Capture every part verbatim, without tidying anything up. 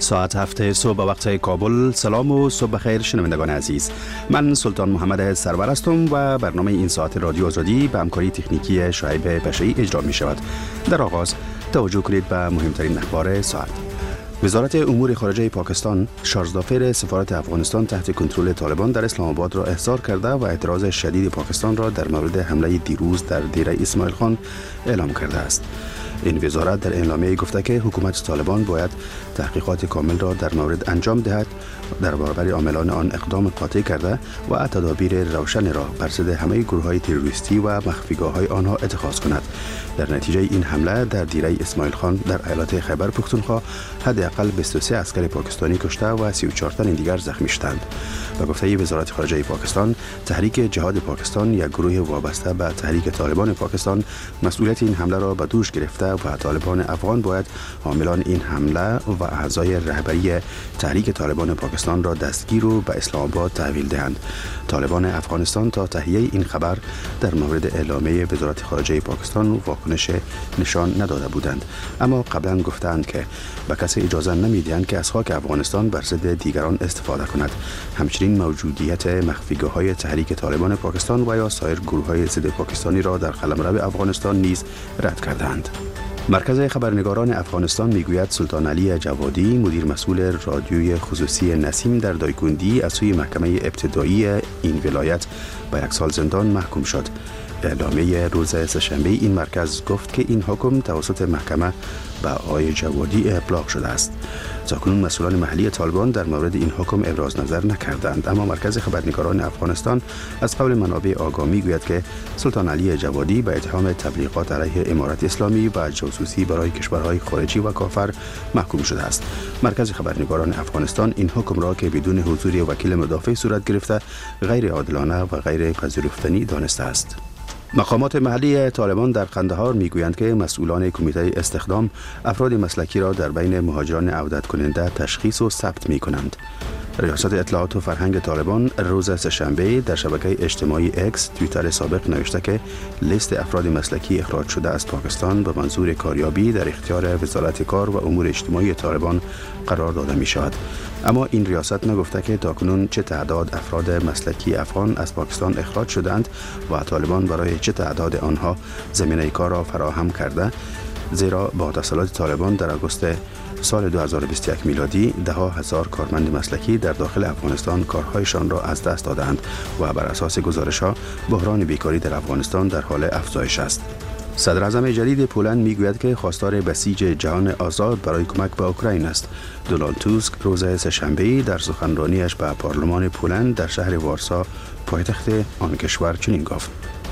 ساعت هفته صبح وقت کابل. سلام و صبح بخیر شنوندگان عزیز. من سلطان محمد سرور هستم و برنامه این ساعت رادیو آزادی به همکاری تکنیکی شعیب بشری اجرا می شود. در آغاز توجه کنید به مهمترین اخبار ساعت. وزارت امور خارجه پاکستان شارژدافر سفارت افغانستان تحت کنترل طالبان در اسلام آباد را احضار کرده و اعتراض شدید پاکستان را در مورد حمله دیروز در دیره اسماعیل خان اعلام کرده است. این وزارت در اعلامیه گفته که حکومت طالبان باید تحقیقات کامل را در مورد انجام دهد، در برابر عاملان آن اقدام قاطع کرده و تدابیر روشن را بر ضد همه گروه‌های تروریستی و مخفیگاه‌های آنها اتخاذ کند. در نتیجه این حمله در دیره اسماعیل خان در ایالت خیبر پختونخوا حداقل بیست و سه عسکر پاکستانی کشته و سی و چهار تن دیگر زخمی شدند. به گفته وزارت خارجه پاکستان، تحریک جهاد پاکستان یک گروه وابسته به تحریک طالبان پاکستان مسئولیت این حمله را به دوش گرفته و طالبان افغان باید حاملان این حمله و اعضای رهبری تحریک طالبان پاکستان را دستگیر و به اسلام آباد تحویل دهند. طالبان افغانستان تا تهیه این خبر در مورد اعلامیه وزارت خارجه پاکستان واکنش نشان نداده بودند، اما قبلا گفتند که به کسی اجازه نمیدهند که از خاک افغانستان بر ضد دیگران استفاده کند. همچنین موجودیت مخفیگاه‌های تحریک طالبان پاکستان و یا سایر گروه‌های ضد پاکستانی را در قلمرو افغانستان نیز رد کردند. مرکز خبرنگاران افغانستان میگوید سلطان علی جوادی، مدیر مسئول رادیوی خصوصی نسیم در دایکندی، از سوی محکمه ابتدایی این ولایت به یک سال زندان محکوم شد. اعلامیه روز سه‌شنبه این مرکز گفت که این حکم توسط محکمه به آقای جوادی ابلاغ شده است. تاکنون مسئولان محلی طالبان در مورد این حکم ابراز نظر نکردند، اما مرکز خبرنگاران افغانستان از قول منابع آگاه میگوید که سلطان علی جوادی به اتهام تبلیغات علیه امارت اسلامی و جاسوسی برای کشورهای خارجی و کافر محکوم شده است. مرکز خبرنگاران افغانستان این حکم را که بدون حضور وکیل مدافع صورت گرفته غیر عادلانه و غیر پذیرفتنی دانسته است. مقامات محلی طالبان در قندهار میگویند که مسئولان کمیته استخدام افراد مسلکی را در بین مهاجران عودت کننده تشخیص و ثبت می کنند. ریاست اطلاعات و فرهنگ طالبان روز سه‌شنبه در شبکه اجتماعی اکس توییتر سابق نوشته که لیست افراد مسلکی اخراج شده از پاکستان به منظور کاریابی در اختیار وزارت کار و امور اجتماعی طالبان قرار داده می شود. اما این ریاست نگفته که تاکنون چه تعداد افراد مسلکی افغان از پاکستان اخراج شدند و طالبان برای چه تعداد آنها زمینه کار را فراهم کرده، زیرا با تسلط طالبان در آگوست سال دو هزار و بیست و یک میلادی ده ها هزار کارمند مسلکی در داخل افغانستان کارهایشان را از دست دادند و بر اساس گزارش‌ها بحران بیکاری در افغانستان در حال افزایش است. صدر اعظم جدید پولند میگوید که خواستار بسیج جهان آزاد برای کمک به اوکراین است. دونالد توسک روز سه‌شنبه در سخنرانیش به پارلمان پولند در شهر وارسا پایتخت آن کشور چنین گفت: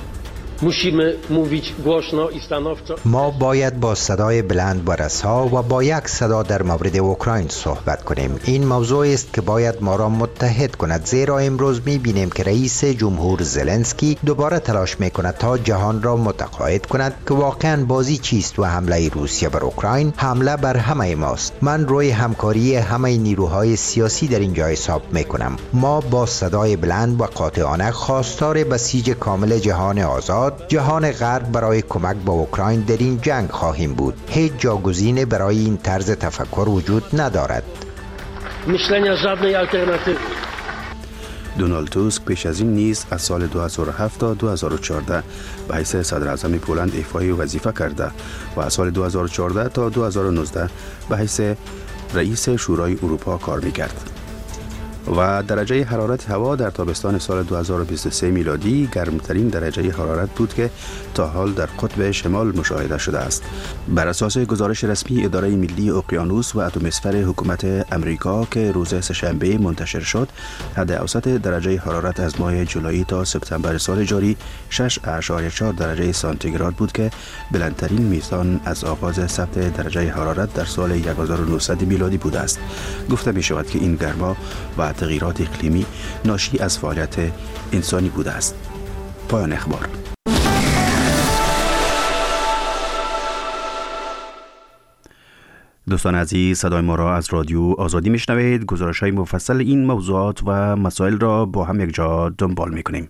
ما باید با صدای بلند و رسا و با یک صدا در مورد اوکراین صحبت کنیم. این موضوع است که باید ما را متحد کند، زیرا امروز می‌بینیم که رئیس جمهور زلنسکی دوباره تلاش می‌کند تا جهان را متقاعد کند که واقعاً بازی چیست و حمله روسیه بر اوکراین حمله بر همه ماست. من روی همکاری همه نیروهای سیاسی در اینجا حساب می‌کنم. ما با صدای بلند و قاطعانه خواستار بسیج کامل جهان آزاد، جهان غرب برای کمک به اوکراین در این جنگ خواهیم بود. هیچ جاگزینی برای این طرز تفکر وجود ندارد. دونالد توسک پیش از این نیز از سال دو هزار و هفت تا دو هزار و چهارده به حیث صدر اعظم پولند ایفای وظیفه کرده و از سال دو هزار و چهارده تا دو هزار و نوزده به حیث رئیس شورای اروپا کار می‌کرد. و درجه حرارت هوا در تابستان سال دو هزار و بیست و سه میلادی گرمترین درجه حرارت بود که تا حال در قطب شمال مشاهده شده است. بر اساس گزارش رسمی اداره ملی اقیانوس و اتمسفر حکومت امریکا که روز سه‌شنبه منتشر شد، حد اوسط درجه حرارت از ماه جولای تا سپتامبر سال جاری شش اشاریه چهار درجه سانتیگراد بود که بلندترین میزان از آغاز ثبت درجه حرارت در سال هزار و نهصد میلادی بوده است. گفته می شود که این گرما و تغییرات اقلیمی ناشی از فعالیت انسانی بوده است. پایان اخبار. دوستان عزیز، صدای ما را از رادیو آزادی میشنوید. گزارش های مفصل این موضوعات و مسائل را با هم یک جا دنبال میکنیم.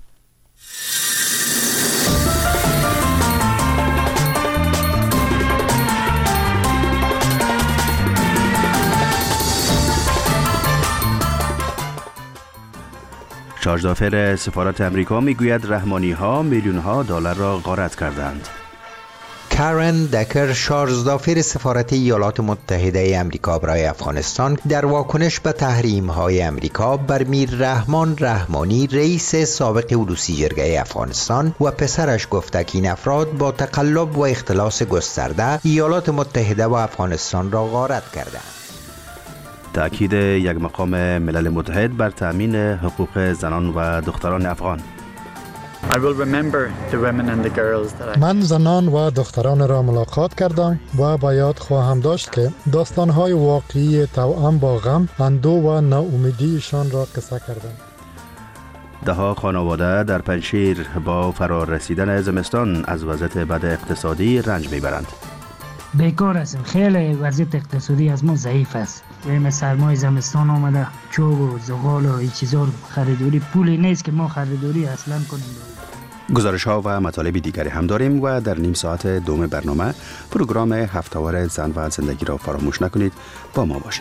شارژدافر سفارت امریکا میگوید رحمانی ها میلیون ها دلار را غارت کردند. کارن دکر، شارژدافر سفارت ایالات متحده امریکا برای افغانستان، در واکنش به تحریم های امریکا بر میر رحمان رحمانی رئیس سابق اولوسی جرگه افغانستان و پسرش گفته که این افراد با تقلب و اختلاس گسترده ایالات متحده و افغانستان را غارت کردند. تأکید یک مقام ملل متحد بر تأمین حقوق زنان و دختران افغان. I will remember the women and the girls that I... من زنان و دختران را ملاقات کردم و با یاد خواهم داشت که داستان‌های واقعی توأم با غم، اندوه و ناامیدیشان را قصه کردند. دهها خانواده در پنجشیر با فرار رسیدن زمستان از وضعیت بد اقتصادی رنج میبرند. بیکار هستیم، خیلی وضعیت اقتصادی از ما ضعیف است. ویم سرمای زمستان آمده، چوب و زغال و این چیزا خریداری، پولی نیست که ما خریداری اصلا کنیم. گزارش ها و مطالب دیگری هم داریم و در نیم ساعت دوم برنامه پروگرام هفته‌وار زن و زندگی را فراموش نکنید. با ما باشید.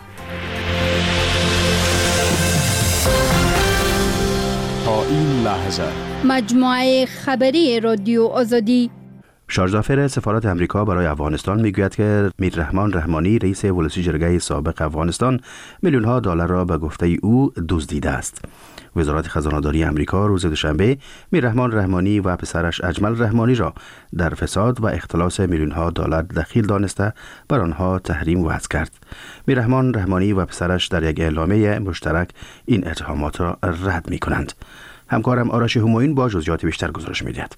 تا این لحظه مجموعه خبری رادیو آزادی. شارژدافر سفارت امریکا برای افغانستان میگوید که میر رحمان رحمانی رئیس اولوسی جرگه سابق افغانستان میلیون ها دلار را به گفته او دزدیده است. وزارت خزانه‌داری امریکا روز دوشنبه میر رحمان رحمانی و پسرش اجمل رحمانی را در فساد و اختلاس میلیون ها دلار دخیل دانسته بر آنها تحریم وضع کرد. میر رحمان رحمانی و پسرش در یک اعلامیه مشترک این اتهامات را رد می‌کنند. همکارم آرش همایون با جزئیات بیشتر گزارش می‌دهد.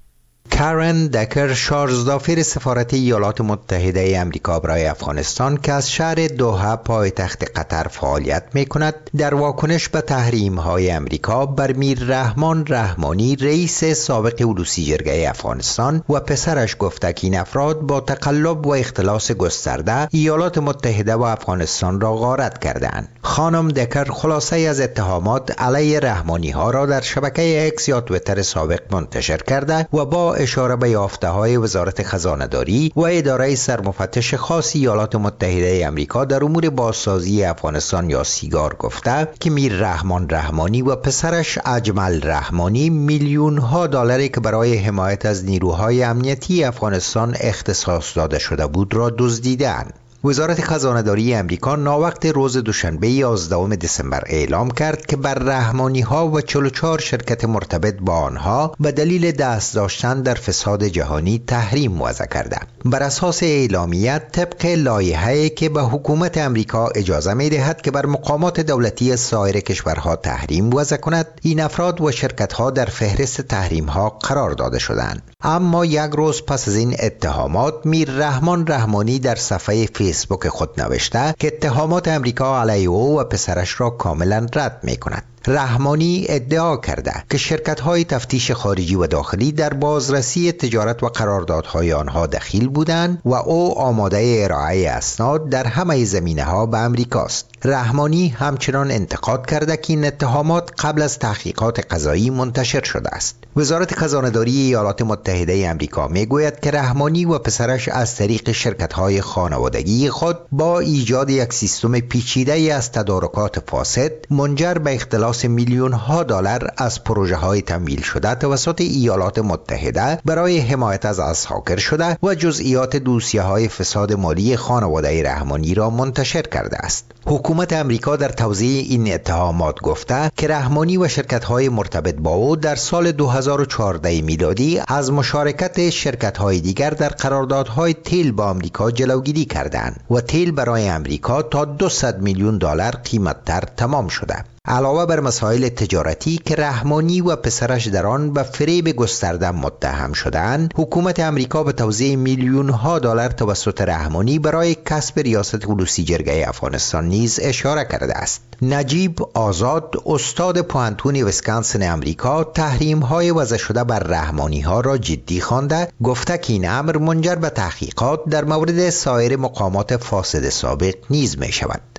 کارن دکر، شارژدافر سفارت ایالات متحده امریکا برای افغانستان که از شهر دوحه پایتخت قطر فعالیت می کند، در واکنش به تحریم های امریکا بر میر رحمان رحمانی رئیس سابق اولوسی جرگه افغانستان و پسرش گفته که این افراد با تقلب و اختلاس گسترده ایالات متحده و افغانستان را غارت کردند. خانم دکر خلاصه از اتهامات علیه رحمانی ها را در شبکه اکس یا تویتر سابق منتشر کرده و با اشاره به یافته‌های وزارت خزانه‌داری و اداره سرمفتش خاص ایالات متحده آمریکا در امور بازسازی افغانستان یا سیگار گفته که میر رحمان رحمانی و پسرش اجمل رحمانی میلیون ها دلاری که برای حمایت از نیروهای امنیتی افغانستان اختصاص داده شده بود را دزدیدند. وزارت خزانه‌داری امریکا ناوقت روز دوشنبه یازدهم دسامبر اعلام کرد که بر رحمانی ها و چهل و چهار شرکت مرتبط با آنها به دلیل دست داشتن در فساد جهانی تحریم وضع کرده. بر اساس اعلامیه طبق لایحه‌ای که به حکومت امریکا اجازه می‌دهد که بر مقامات دولتی سایر کشورها تحریم وضع کند، این افراد و شرکت‌ها در فهرست تحریم‌ها قرار داده شدند. اما یک روز پس از این اتهامات، میر رحمان رحمانی در صفحه فیسبوک خود نوشته که اتهامات امریکا علیه او و پسرش را کاملا رد می کند. رحمانی ادعا کرده که شرکت‌های تفتیش خارجی و داخلی در بازرسی تجارت و قراردادهای آنها دخیل بودند و او آماده ارائه اسناد در همه زمینه‌ها به امریکاست. رحمانی همچنان انتقاد کرده که این اتهامات قبل از تحقیقات قضایی منتشر شده است. وزارت خزانه‌داری ایالات متحده آمریکا میگوید که رحمانی و پسرش از طریق شرکت‌های خانوادگی خود با ایجاد یک سیستم پیچیده از تدارکات فاسد منجر به اختلاس میلیون ها دلار از پروژه های تمویل شده توسط ایالات متحده برای حمایت از اسحاکر شده و جزئیات دوسیه های فساد مالی خانواده رحمانی را منتشر کرده است. حکومت امریکا در توضیح این اتهامات گفته که رحمانی و شرکت های مرتبط با او در سال دو هزار و چهارده میلادی از مشارکت شرکت های دیگر در قراردادهای تیل با امریکا جلوگیری کردند و تیل برای امریکا تا دویست میلیون دلار قیمت‌تر تمام شده. علاوه بر مسائل تجارتی که رحمانی و پسرش در آن به فریب گسترده متهم شدند، حکومت امریکا به توزیع میلیون ها دلار توسط رحمانی برای کسب ریاست اولوسی جرگه افغانستان نیز اشاره کرده است. نجیب آزاد، استاد پوهنتون ویسکانسن امریکا، تحریم های وضع شده بر رحمانی ها را جدی خوانده، گفته که این امر منجر به تحقیقات در مورد سایر مقامات فاسد سابق نیز می شود.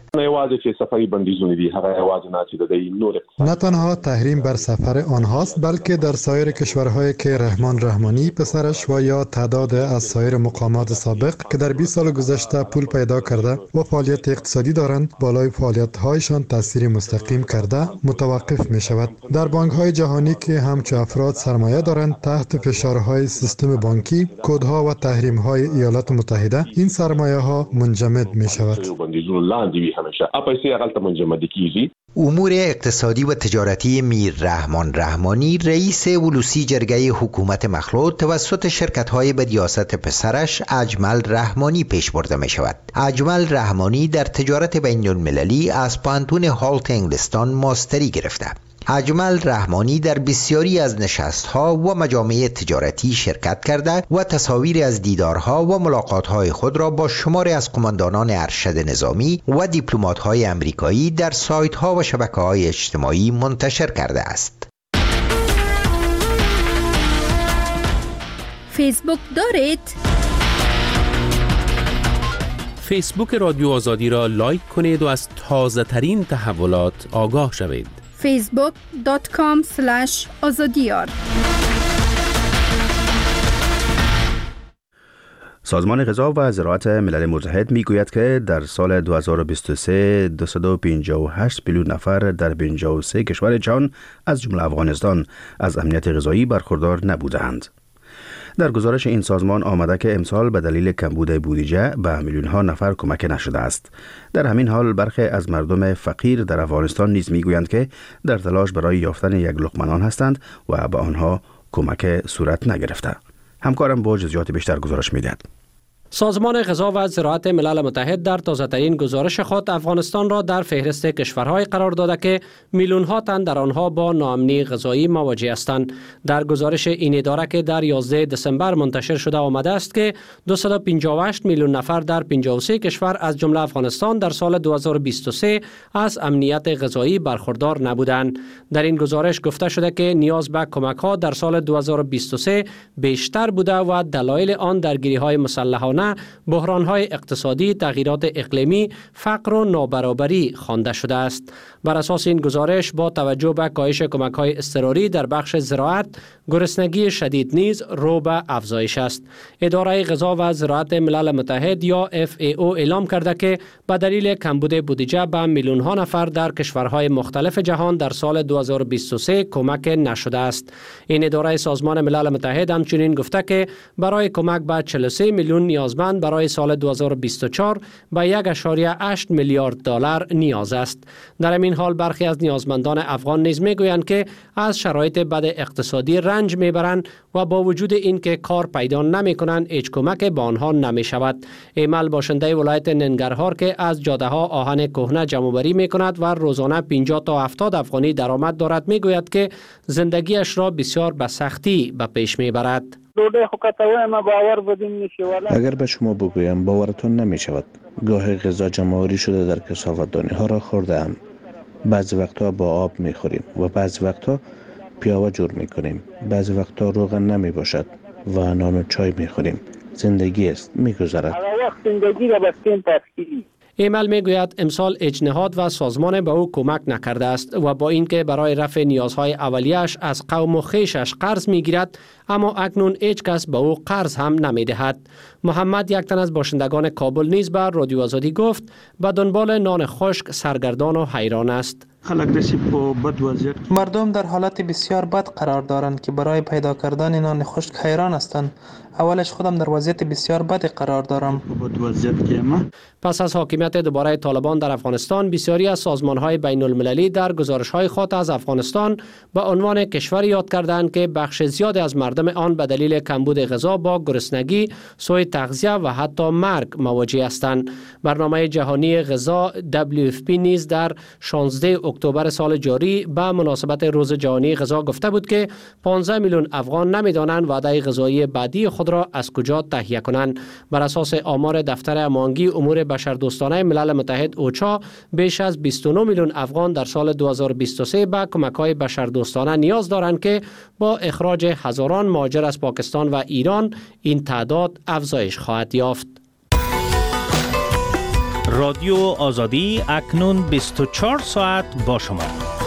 نه تنها تحریم بر سفر آنهاست، بلکه در سایر کشورهایی که رحمان رحمانی پسرش و یا تعداد از سایر مقامات سابق که در بیست سال گذشته پول پیدا کرده و فعالیت اقتصادی دارند، بالای فعالیت‌هایشان تاثیر مستقیم کرده متوقف می شود. در بانک‌های جهانی که همچو افراد سرمایه دارند، تحت فشارهای سیستم بانکی، کدها و تحریم‌های ایالات متحده، این سرمایه‌ها منجمد می شود. امور اقتصادی و تجارتی میر رحمان رحمانی، رئیس ولوسی جرگه حکومت مخلوط، توسط شرکت‌های به ریاست پسرش اجمل رحمانی پیش برده می شود. اجمل رحمانی در تجارت بین المللی از پانتون هالت انگلستان ماستری گرفته. اجمل رحمانی در بسیاری از نشست‌ها و مجامع تجارتی شرکت کرده و تصاویر از دیدارها و ملاقات‌های خود را با شماری از قماندانان ارشد نظامی و دیپلمات‌های آمریکایی در سایت‌ها و شبکه‌های اجتماعی منتشر کرده است. فیسبوک دارید؟ فیسبوک رادیو آزادی را لایک کنید و از تازه ترین تحولات آگاه شوید. فیسبوک دات کام اسلش آزادیار. سازمان غذا و زراعت ملل متحد می گوید که در سال دو هزار و بیست و سه دویست و پنجاه و هشت میلیون نفر در پنجاه و سه کشور جهان از جمله افغانستان از امنیت غذایی برخوردار نبودند. در گزارش این سازمان آمده که امسال به دلیل کمبود بودجه به میلیون ها نفر کمک نشده است. در همین حال برخی از مردم فقیر در افغانستان نیز میگویند که در تلاش برای یافتن یک لقمه نان هستند و به آنها کمک صورت نگرفته. همکارم با جزئیات بیشتر گزارش میدهد. سازمان غذا و زراعت ملل متحد در تازه‌ترین گزارش خود افغانستان را در فهرست کشورهای قرار داده که میلیون‌ها تن در آنها با ناامنی غذایی مواجه هستند. در گزارش این اداره که در یازده دسامبر منتشر شده آمده است که دویست و پنجاه و هشت میلیون نفر در پنجاه و سه کشور از جمله افغانستان در سال دو هزار و بیست و سه از امنیت غذایی برخوردار نبودند. در این گزارش گفته شده که نیاز به کمک‌ها در سال دو هزار و بیست و سه بیشتر بوده و دلایل آن درگیری‌های مسلحانه، بحران‌های اقتصادی، تغییرات اقلیمی، فقر و نابرابری خوانده شده است. بر اساس این گزارش با توجه به کاهش کمک‌های اضطراری در بخش زراعت، گرسنگی شدید نیز رو به افزایش است. اداره غذا و زراعت ملل متحد یا اف ای او اعلام کرده که به دلیل کمبود بودجه به میلیون‌ها نفر در کشورهای مختلف جهان در سال دو هزار و بیست و سه کمک نشده است. این اداره سازمان ملل متحد همچنین گفته که برای کمک به چهل و سه میلیون نیازمند برای سال دو هزار و بیست و چهار به یک و هشت میلیارد دلار نیاز است. در این حال برخی از نیازمندان افغان نیز میگویند که از شرایط بد اقتصادی رنج میبرند و با وجود اینکه کار پیدا نمیکنند هیچ کمک به آنها نمیشود. ایمل باشنده ولایت ننگرهار که از جاده ها آهن کهنه جمع‌آوری میکند و روزانه پنجاه تا هفتاد افغانی درآمد دارد میگوید که زندگیش را بسیار به سختی به پیش میبرد. اگر به شما بگویم باورتون نمی شود. گاه غذا جمع‌آوری شده در کثافت‌دانی ها را خورده ام. بعضی وقتا با آب می خوریم و بعضی وقتا پیاوه جور می کنیم. بعضی وقتا روغن نمی باشد و نان و چای می خوریم. زندگی است، می گذرد. ایمل میگوید امسال اجنهاد و سازمان به او کمک نکرده است و با اینکه برای رفع نیازهای اولیه‌اش از قوم و خویشش قرض میگیرد، اما اکنون هیچ کس به او قرض هم نمیدهد. محمد، یک تن از باشندگان کابل، نیز به رادیو آزادی گفت به دنبال نان خشک سرگردان و حیران است. مردم در حالت بسیار بد قرار دارند که برای پیدا کردن نان خشک حیران هستند. اولش خودم در وضعیت بسیار بدی قرار دارم. پس از حاکمیت دوباره طالبان در افغانستان، بسیاری از سازمان‌های بین المللی در گزارش‌های خود از افغانستان به عنوان کشور یاد کردند که بخش زیادی از مردم آن به دلیل کمبود غذا با گرسنگی، سوء تغذیه و حتی مرگ مواجه هستند. برنامه جهانی غذا دبلیو اف پی نیز در شانزده اکتبر سال جاری به مناسبت روز جهانی غذا گفته بود که پانزده میلیون افغان نمی‌دانند وعده غذایی بعدی خود را از کجا تهیه کنند. بر اساس آمار دفتر هماهنگی امور بشردوستانه ملل متحد اوچا، بیش از بیست و نه میلیون افغان در سال دو هزار و بیست و سه به کمک‌های بشردوستانه نیاز دارند که با اخراج هزاران مهاجر از پاکستان و ایران این تعداد افزایش خواهد یافت. رادیو آزادی اکنون بیست و چهار ساعت با شما.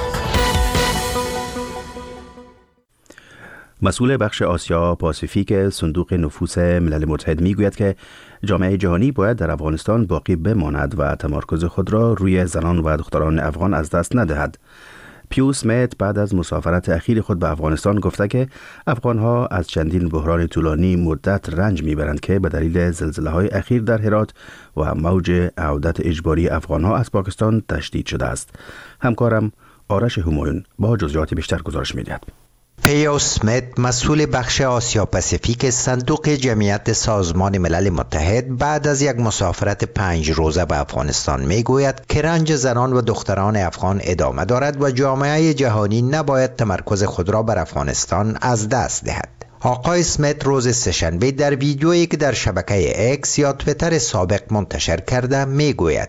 مسئول بخش آسیا پاسیفیک صندوق نفوس ملل متحد میگوید که جامعه جهانی باید در افغانستان باقی بماند و تمرکز خود را روی زنان و دختران افغان از دست ندهد. پیوس میت بعد از مسافرت اخیر خود به افغانستان گفته که افغانها از چندین بحران طولانی مدت رنج میبرند که به دلیل زلزله‌های اخیر در هرات و موج عودت اجباری افغانها از پاکستان تشدید شده است. همکارم آرش همایون با جزئیات بیشتر گزارش می‌دهد. پیوس میت مسئول بخش آسیا پاسیفیک صندوق جمعیت سازمان ملل متحد بعد از یک مسافرت پنج روزه به افغانستان میگوید که رنج زنان و دختران افغان ادامه دارد و جامعه جهانی نباید تمرکز خود را بر افغانستان از دست دهد. آقای سمیت روز سه‌شنبه در ویدیویی که در شبکه اکس یا توییتر سابق منتشر کرده میگوید: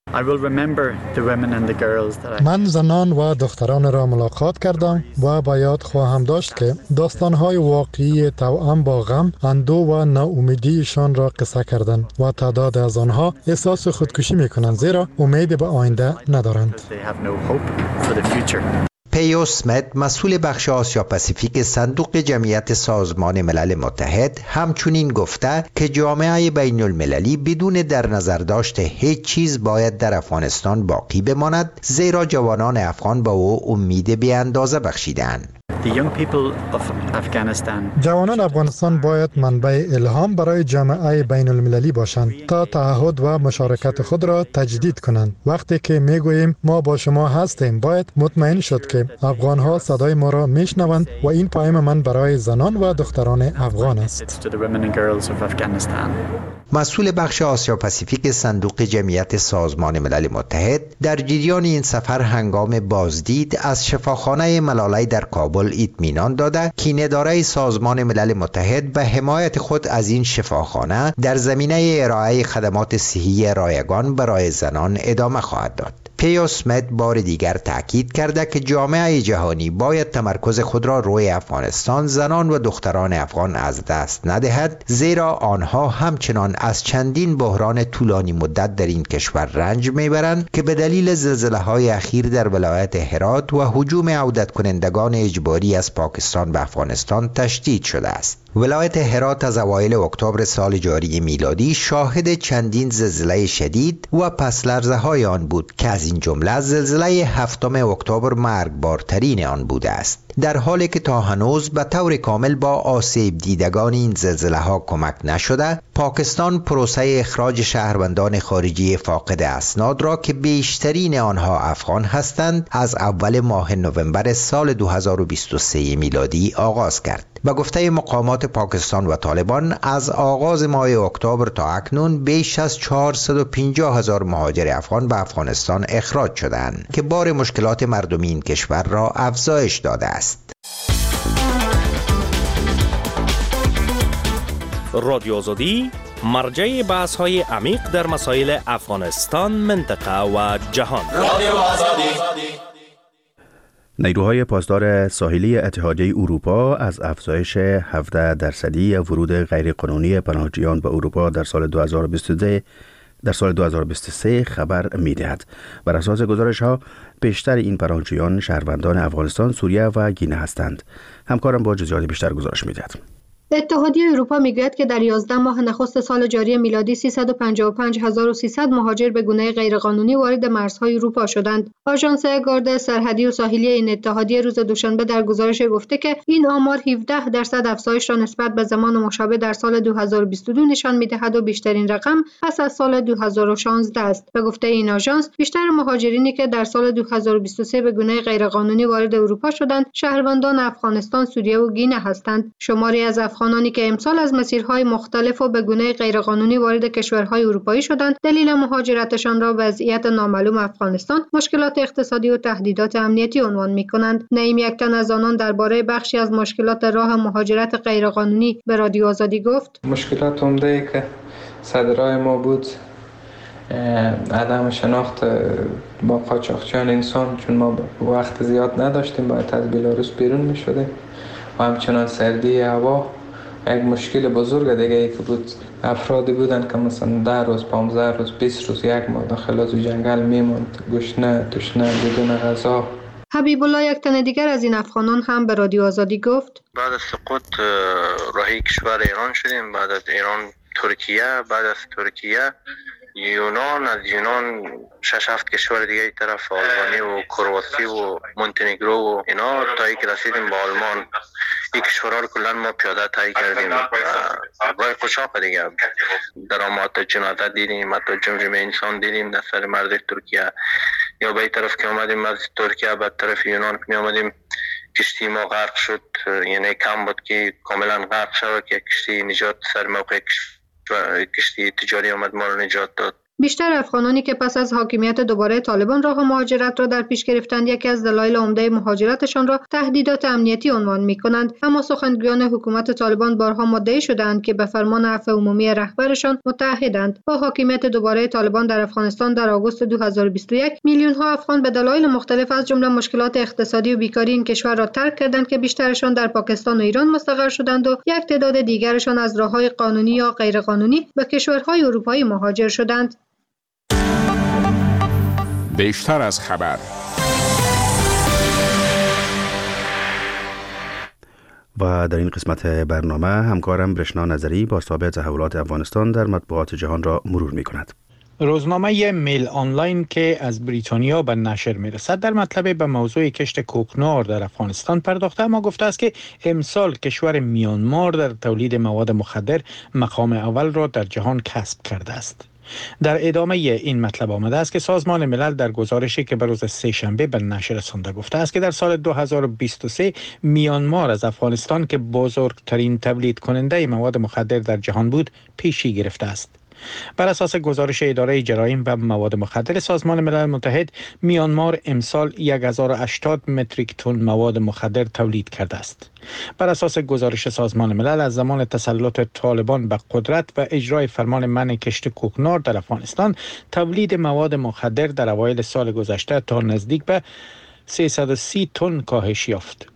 من زنان و دختران را ملاقات کردم و با یاد خواهم داشت که داستان‌های واقعی توأم با غم، اندوه و ناامیدیشان را قصه کردند و تعداد از آنها احساس خودکشی می‌کنند زیرا امید به آینده ندارند. پیوس میت مسئول بخش آسیا پاسیفیک صندوق جمعیت سازمان ملل متحد همچنین گفته که جامعه بین المللی بدون در نظر داشت هیچ چیز باید در افغانستان باقی بماند، زیرا جوانان افغان با او امید بی اندازه بخشیدند. جوانان افغانستان باید منبع الهام برای جامعه بین المللی باشند تا تعهد و مشارکت خود را تجدید کنند. وقتی که میگوییم ما با شما هستیم، باید مطمئن شد که افغانها صدای ما را میشنوند و این پیام من برای زنان و دختران افغان است. مسئول بخش آسیا پاسیفیک صندوق جمعیت سازمان ملل متحد در جریان این سفر هنگام بازدید از شفاخانه ملالای در کابل اطمینان داده که اداره سازمان ملل متحد به حمایت خود از این شفاخانه در زمینه ارائه خدمات صحی رایگان برای زنان ادامه خواهد داد. پیوس میت بار دیگر تاکید کرده که جامعه جهانی باید تمرکز خود را روی افغانستان، زنان و دختران افغان از دست ندهد، زیرا آنها همچنان از چندین بحران طولانی مدت در این کشور رنج میبرند که به دلیل زلزله‌های اخیر در ولایت هرات و هجوم عودت کنندگان اجباری از پاکستان به افغانستان تشدید شده است. ولایت هرات از اوایل اکتبر سال جاری میلادی شاهد چندین زلزله شدید و پس لرزه های آن بود که از این جمله زلزله هفتم اکتبر مرگبارترین آن بوده است، در حالی که تا هنوز به طور کامل با آسیب دیدگان این زلزله ها کمک نشده. پاکستان پروسه اخراج شهروندان خارجی فاقد اسناد را که بیشترین آنها افغان هستند از اول ماه نوامبر سال دو هزار و بیست و سه میلادی آغاز کرد. به گفته مقامات پاکستان و طالبان از آغاز ماه اکتبر تا اکنون بیش از چهارصد و پنجاه هزار مهاجر افغان به افغانستان اخراج شدند که بار مشکلات مردمی این کشور را افزایش داده است. رادیو آزادی مرجع بحث های عمیق در مسائل افغانستان، منطقه و جهان. رادیو آزادی. نیروهای پاسدار ساحلی اتحادیه اروپا از افزایش هفده درصدی ورود غیرقانونی پناهجویان به اروپا در سال دو هزار و بیست و سه در سال دو هزار و بیست و سه خبر می‌دهد. بر اساس گزارش‌ها بیشتر این پناهجویان شهروندان افغانستان، سوریه و گینه هستند. همکارم با جزئیات بیشتر گزارش می‌دهد. اتحادیه اروپا میگوید که در یازده ماه نخست سال جاری میلادی سیصد و پنجاه و پنج هزار و سیصد مهاجر به گونه غیرقانونی وارد مرزهای اروپا شدند. آژانس گارد سرحدی و ساحلی این اتحادیه روز دوشنبه در گزارش گفته که این آمار هفده درصد افزایش را نسبت به زمان مشابه در سال دو هزار و بیست و دو نشان می‌دهد و بیشترین رقم پس از سال دو هزار و شانزده است. به گفته این آژانس، بیشتر مهاجرینی که در سال دو هزار و بیست و سه به گونه غیرقانونی وارد اروپا شدند، شهروندان افغانستان، سوریه و گینه هستند. شماری از افغانانی که امسال از مسیرهای مختلف و به گونه غیرقانونی وارد کشورهای اروپایی شدند، دلیل مهاجرتشان را وضعیت نامعلوم افغانستان، مشکلات اقتصادی و تهدیدات امنیتی عنوان می‌کنند. نعیم یکتن از آنان درباره بخشی از مشکلات راه مهاجرت غیرقانونی به رادیو آزادی گفت: مشکلات عمده‌ای که صدرای ما بود عدم شناخت با قاچاقچیان انسان، چون ما وقت زیاد نداشتیم، باید از بلاروس بیرون می‌شدیم، و همچنان سردی هوا یک مشکل بزرگ دیگه ای که بود، افرادی بودن که مثلا ده روز، پانزده روز، بیست روز، یک ماه داخل از جنگل میموند، گشنه، تشنه، بدون غذا. حبیب الله، یک تن دیگر از این افغانان، هم به رادیو آزادی گفت بعد از سقوط راهی کشور ایران شدیم، بعد از ایران ترکیه، بعد از ترکیه یونان، از یونان شش هفت کشور دیگه ای طرف آلبانی و کرواسی و مونتنگرو و اینا تا ای که رسیدیم به آلمان. این کشورها رو کلا ما پیاده طی کردیم. راه قشاق دیگه، درامات جنازه دیدیم، حتی جمجمه انسان دیدیم در سر مرز ترکیه. یا به این طرف که آمدیم از ترکیه به طرف یونان که می آمدیم، کشتی ما غرق شد، یعنی کم بود که کاملا غرق شد که کشتی نجات سر موقع کشتی تجاری آمد ما رو نجات داد. بیشتر افغانانی که پس از حاکمیت دوباره طالبان راه مهاجرت را در پیش گرفتند، یکی از دلایل عمده مهاجرتشان را تهدیدات امنیتی عنوان می‌کنند. اما سخنگویان حکومت طالبان بارها مدعی شدند که به فرمان عفو عمومی رهبرشان متحدند. با حاکمیت دوباره طالبان در افغانستان در آگوست دو هزار و بیست و یک، میلیون‌ها افغان به دلایل مختلف از جمله مشکلات اقتصادی و بیکاری این کشور را ترک کردند که بیشترشان در پاکستان و ایران مستقر شدند و یک تعداد دیگرشان از راه‌های قانونی یا غیرقانونی به کشورهای اروپایی مهاجر شدند. بیشتر از خبر. و در این قسمت برنامه همکارم برشنا نظری با تابع تحولات افغانستان در مطبوعات جهان را مرور می کند. روزنامه میل آنلاین که از بریتانیا به نشر میرسد در مطلب به موضوع کشت کوکنار در افغانستان پرداخته، اما گفته است که امسال کشور میانمار در تولید مواد مخدر مقام اول را در جهان کسب کرده است. در ادامه این مطلب آمده است که سازمان ملل در گزارشی که به روز سه شنبه به نشر رسانده گفته است که در سال دو هزار و بیست و سه میانمار از افغانستان که بزرگترین تولید کننده مواد مخدر در جهان بود پیشی گرفته است. بر اساس گزارش اداره جرایم و مواد مخدر سازمان ملل متحد، میانمار امسال هزار و هشتاد متریک تن مواد مخدر تولید کرده است. بر اساس گزارش سازمان ملل از زمان تسلط طالبان به قدرت و اجرای فرمان منع کشت کوکنار در افغانستان، تولید مواد مخدر در اوایل سال گذشته تا نزدیک به سیصد و سی تن کاهش یافت.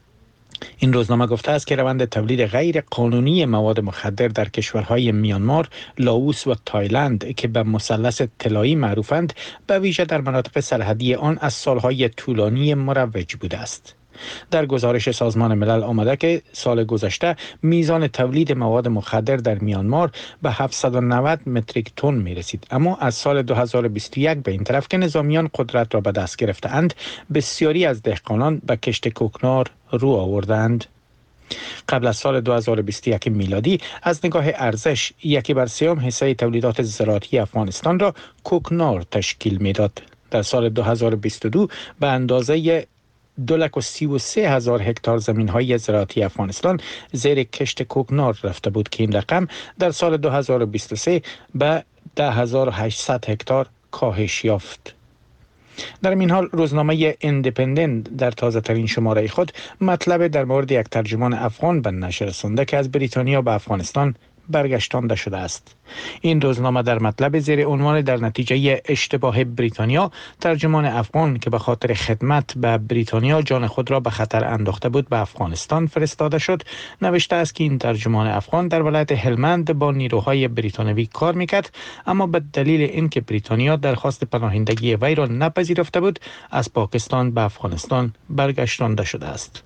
این روزنامه گفته است که روند تولید غیر قانونی مواد مخدر در کشورهای میانمار، لاوس و تایلند که به مثلث طلایی معروفند، به ویژه در مناطق سرحدی آن از سالهای طولانی مروج بوده است. در گزارش سازمان ملل آمده که سال گذشته میزان تولید مواد مخدر در میانمار به هفتصد و نود متریک تن می رسید، اما از سال دو هزار و بیست و یک به این طرف که نظامیان قدرت را به دست گرفتند، بسیاری از دهقانان به کشت کوکنار رو آوردند. قبل از سال دو هزار و بیست و یک میلادی از نگاه ارزش یکی بر سیوم حصه تولیدات زراعتی افغانستان را کوکنار تشکیل میداد. در سال دو هزار و بیست و دو به اندازه دو لک و سی و سه هزار هکتار زمین های زراعتی افغانستان زیر کشت کوکنار رفته بود که این رقم در سال دو هزار و بیست و سه به ده هزار و هشتصد هکتار کاهش یافت. در این حال روزنامه ایندیپندنت در تازه ترین شماره خود مطلب در مورد یک ترجمان افغان به نشر رسانده که از بریتانیا به افغانستان برگشتانده شده است. این روزنامه در مطلب زیر عنوان در نتیجه اشتباه بریتانیا، ترجمان افغان که به خاطر خدمت به بریتانیا جان خود را به خطر انداخته بود به افغانستان فرستاده شد، نوشته است که این ترجمان افغان در ولایت هلمند با نیروهای بریتانیایی کار میکرد، اما به دلیل اینکه بریتانیا درخواست پناهندگی وی را نپذیرفته بود، از پاکستان به افغانستان برگشتانده شده است.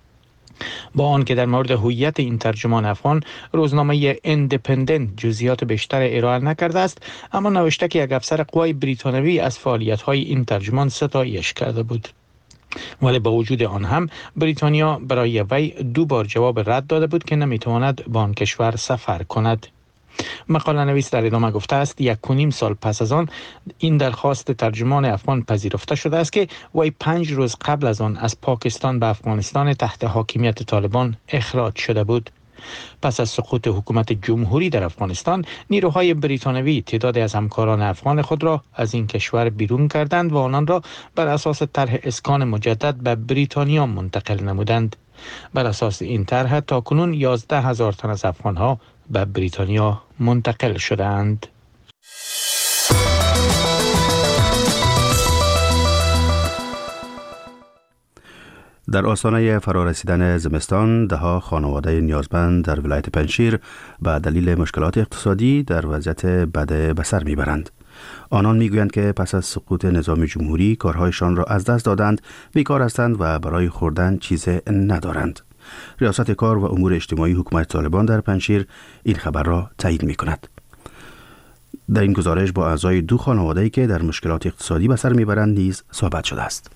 با آنکه در مورد هویت این ترجمان افغان روزنامه ایندیپندنت جزئیات بیشتر ارائه نکرده است، اما نوشته که یک افسر قوای بریتانیایی از فعالیت‌های این ترجمان ستایش کرده بود. ولی با وجود آن هم بریتانیا برای وی دو بار جواب رد داده بود که نمیتواند به آن کشور سفر کند. مقاله نویس در ادامه گفته است یک و نیم سال پس از آن این درخواست ترجمان افغان پذیرفته شده است که وی پنج روز قبل از آن از پاکستان به افغانستان تحت حاکمیت طالبان اخراج شده بود. پس از سقوط حکومت جمهوری در افغانستان، نیروهای بریتانیایی تعدادی از همکاران افغان خود را از این کشور بیرون کردند و آنان را بر اساس طرح اسکان مجدد به بریتانیا منتقل نمودند. بر اساس این طرح تاکنون یازده هزار تن از افغانها به بریتانیا منتقل شدند. در آستانه فرارسیدن زمستان دهها خانواده نیازمند در ولایت پنجشیر به دلیل مشکلات اقتصادی در وضعیت بد به سر میبرند. آنان میگویند که پس از سقوط نظام جمهوری کارهایشان را از دست دادند، بیکار هستند و برای خوردن چیز ندارند. ریاست کار و امور اجتماعی حکومت طالبان در پنجشیر این خبر را تایید میکند. در این گزارش با اعضای دو خانواده‌ای که در مشکلات اقتصادی به سر میبرند نیز صحبت شده است.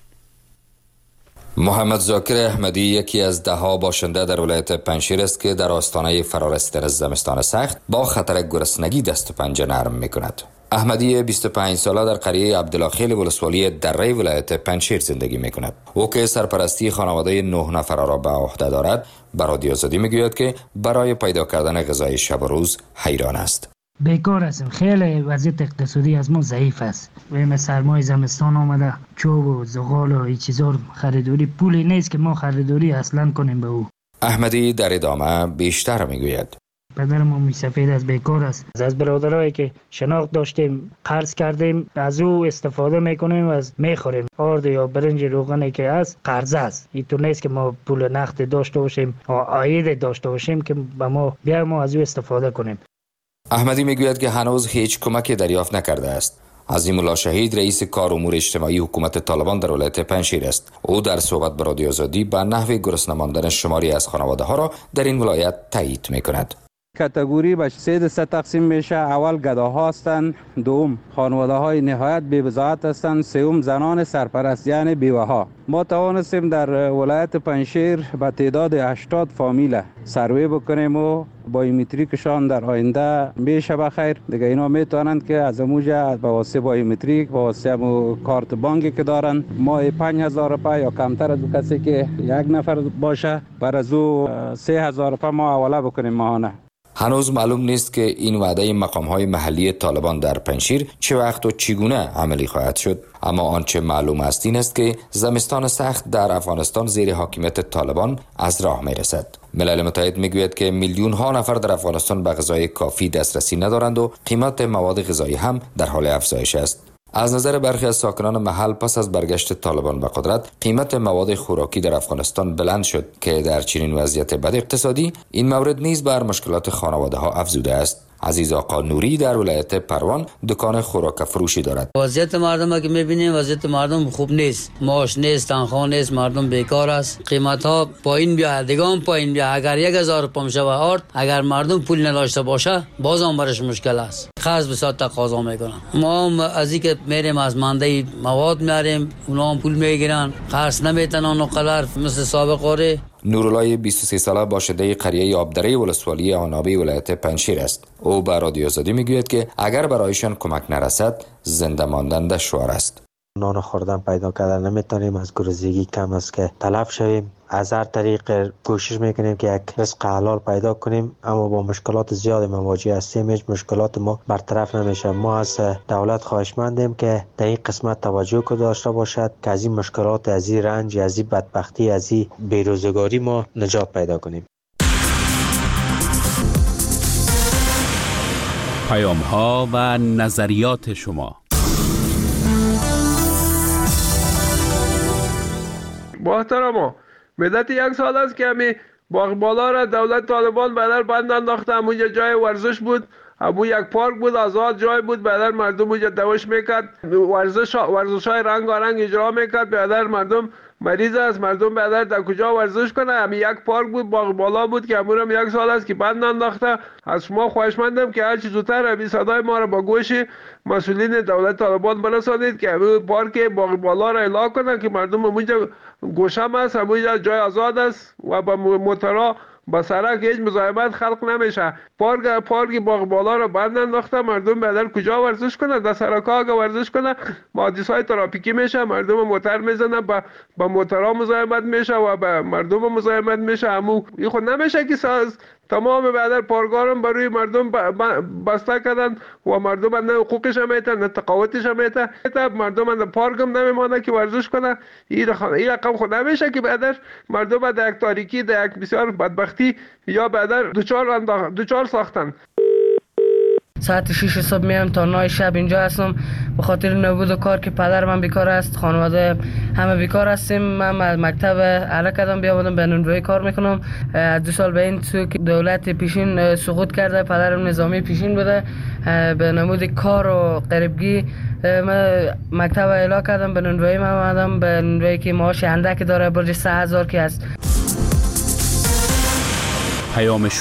محمد ذاکر احمدی یکی از ده ها باشنده در ولایت پنجشیر است که در آستانه فرارسیدن زمستان سخت با خطر گرسنگی دست و پنجه نرم میکند. احمدی بیست و پنج ساله در قریه عبدالخیل ولسوالی دره ولایت پنجشیر زندگی میکند. او که سرپرستی خانواده نه نفر را به عهده دارد، به رادیو آزادی میگوید که برای پیدا کردن غذای شب و روز حیران است. بیکار هستیم، خیلی وضعیت اقتصادی از ما ضعیف است. ویم سرمای زمستان آمده، چوب و زغال و این چیزا خریداری، پولی نیست که ما خریداری اصلا کنیم به او. احمدی در ادامه بیشتر میگوید پدر ما میسفید از بیکار است. از برادرایی که شناخت داشتیم قرض کردیم، از او استفاده میکنیم و از میخوریم. آرد یا برنج روغنی که از قرض است. این تو نیست که ما پول نقد داشته باشیم و عاید داشته باشیم که به ما بیا ما از او استفاده کنیم. احمدی میگوید که هنوز هیچ کمکی دریافت نکرده است. عظیم الله شهید رئیس کار امور اجتماعی حکومت طالبان در ولایت پنجشیر است. او در صحبت با رادیو آزادی به نحو گرسنه ماندن شماری از خانواده ها را در این ولایت تایید میکند. کاتگوری به سه دسته تقسیم میشه. اول گداها هستند، دوم خانواده های نهایت بی‌بضاعت هستند، سوم زنان سرپرست یعنی بیوه ها. ما توانستیم در ولایت پنجشیر به تعداد هشتاد فامیل سروی بکنیم و بایومتریکشان در آینده میشه بخیر. دیگه اینا میتونند که از موجه به واسطه بایومتریک به واسطه کارت بانکی که دارن ماه پنج هزار روپیه یا کمتر از کسی که یک نفر باشه بر از او سه هزار روپیه ما حواله بکنیم ماهانه. هنوز معلوم نیست که این وعده مقام‌های محلی طالبان در پنجشیر چه وقت و چگونه عملی خواهد شد، اما آنچه معلوم است این است که زمستان سخت در افغانستان زیر حاکمیت طالبان از راه میرسد. ملل متحد میگوید که میلیون ها نفر در افغانستان به غذای کافی دسترسی ندارند و قیمت مواد غذایی هم در حال افزایش است. از نظر برخی از ساکنان محل پس از برگشت طالبان به قدرت قیمت مواد خوراکی در افغانستان بلند شد که در چنین وضعیت بد اقتصادی این مورد نیز بر مشکلات خانواده ها افزوده است. عزیز آقا نوری در ولایت پروان دکان خوراک فروشی دارد. وضعیت مردم که میبینیم وضعیت مردم خوب نیست. معاش نیست، تنخواه نیست، مردم بیکار است. قیمت ها پایین بیاد، دیگه هم پایین بیاد. اگر یک هزار پنج شو آرد، اگر مردم پول نداشته باشه باز هم برش مشکل است. خرج بسیار تقاضا میکنن. ما هم از اینکه میریم از منده مواد میاریم، اونا هم پول میگیرن، خرج نمیتونن اونقدر مثل سابق اوره. نورالله بیست و سه ساله باشنده قریه آبدره ولسوالی آنابی ولایت پنجشیر است. او به رادیو آزادی میگوید که اگر برایشان کمک نرسد زنده ماندن دشوار است. نان خوردن پیدا کردن نمیتونیم، از گرسنگی کم است که تلف شویم. از هر طریق کوشش میکنیم که یک رزق حلال پیدا کنیم، اما با مشکلات زیاد مواجه هستیم. هیچ مشکلات ما برطرف نمیشه. ما از دولت خواهشمندیم که در این قسمت توجه کو داشته باشد که از این مشکلات، از این رنج، از این بدبختی، از این بیروزگاری ما نجات پیدا کنیم. پیام ها و نظریات شما. با احترام مدت یک سال است که همی باغبالا را دولت طالبان بدر بند انداخته. همونجا جای ورزش بود، همون یک پارک بود، آزاد جای بود. بدر مردم اونجا دوش میکرد، ورزش ورزش های رنگارنگ اجرا میکرد. بدر مردم مریض است، مردم بدر در کجا ورزش کنه؟ همین یک پارک بود، باغبالا بود که همون هم یک سال است که بند انداخته. از شما خواهشمندم که هر چه زودتر همین صدای ما را با گوش مسئولین دولت طالبان برسانید که همین پارک باغبالا را اعلام کنن که مردم اونجا گوشم است، همونجا جای آزاد است و با موتورها با سرک هیچ مزاحمت خلق نمیشه. پارک پارک باغبالا رو بند انداخته. مردم بدل کجا ورزش کنه؟ در سرک‌ها اگه ورزش کنه حادثه‌های ترافیکی میشه، مردم موتور میزنه، با با موتورها مزاحمت میشه و با مردم مزاحمت میشه. همو این خود نمیشه که ساز تمام بدل پارک‌ها برای مردم بسته کردن و مردم نه حقوقش میتن نه تقاوتش میتن. مردم در پارک هم نمیمونه که ورزش کنه. این رقم خود نمیشه که بدل مردم در یک تاریکی، در یک بسیار بدبختی یا بدل دوچار دوچار ساختن. ساعت شش صبح میام تا نه شب اینجا هستم. به خاطر نبود کار که پدر من بیکار است، خانواده همه بیکار هستیم. من مکتب اعلی کردم بیا بودم به نونوایی کار میکنم. دو سال به این سو که دولت پیشین سقوط کرده، پدرم نظامی پیشین بوده، به نمود کار و قریبگی من مکتب اعلی کردم، به نونوایی من آمدم، به نونوایی که معاش اندک داره، برج سه هزار که است. پیام